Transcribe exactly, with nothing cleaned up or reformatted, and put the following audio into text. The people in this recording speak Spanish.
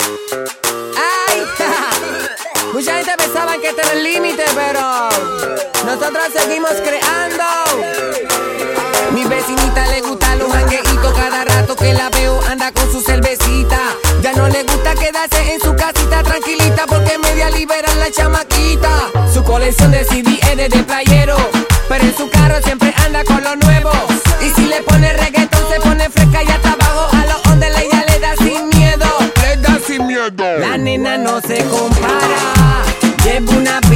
Ay, mucha gente pensaba que este era el límite, pero nosotros seguimos creando. Mi vecinita le gusta los jangueitos, cada rato que la veo anda con su cervecita. Ya no le gusta quedarse en su casita tranquilita porque media liberan la chamaquita. Su colección de C D es de playero, pero en su carro siempre anda con lo nuevo. Y si le pone reggaetón se pone fresca y hasta abajo a los ondes ella le da sin miedo. Le da sin miedo. La nena no se compara, lleva una